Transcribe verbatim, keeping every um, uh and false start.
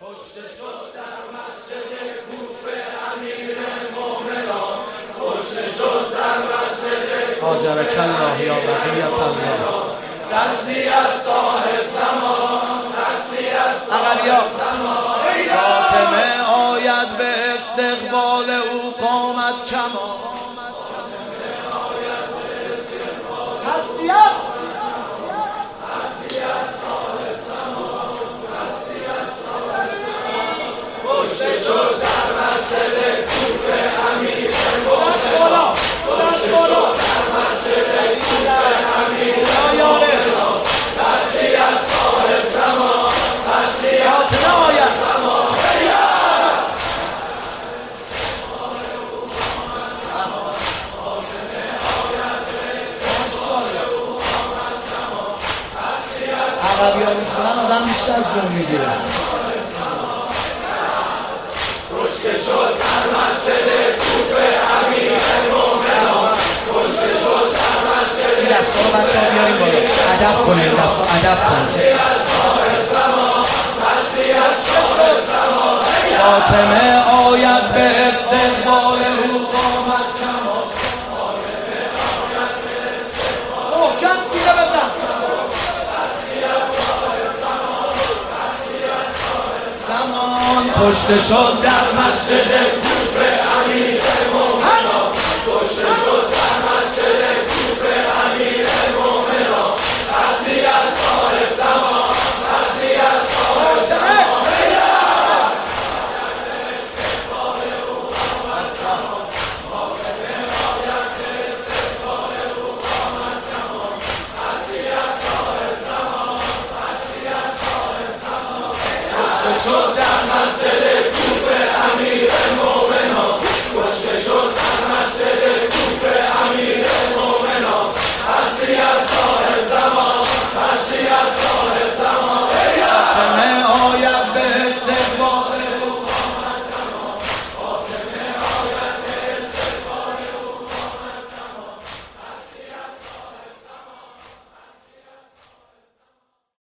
کشته شد در مسجد کوفه امیر مومنان، کشته شد در مسجد هاجرک الله یا بقیت الله. تسلیت صاحب زمان، تسلیت صاحب زمان. فاطمه آید به استقبال او قامت کما. تسلیت کشته شد در مسجد کوفه امیر مومنان، کشته شد در مسجد کوفه امیر مومنان. تسلیت صاحب زمان، تسلیت صاحب زمان. عقبی ها میخونن آدم بیشتر جون میگیره. کشته شد در مسجد کوفه امیر مومنان، کشته شد در مسجد. این دستا رو بچه ها بیاریم بالا، ادب کنه، این دستا ادب کنه. تسلیت صاحب زمان، تسلیت صاحب زمان. فاطمه آید به استقبال او قامت کما. محکم سینه بزن. زمان کشته شد در مسجد کوفه امیر مومنان، کشته شد در مسجد کوفه امیر مومنان. تسلیت صاحب زمان، تسلیت صاحب زمان. کشته شد در مسجد کوفه امیر مومنان، کشته شد در مسجد کوفه امیر مومنان. تسلیت صاحب زمان، تسلیت صاحب زمان. فاطمه آید به استقبال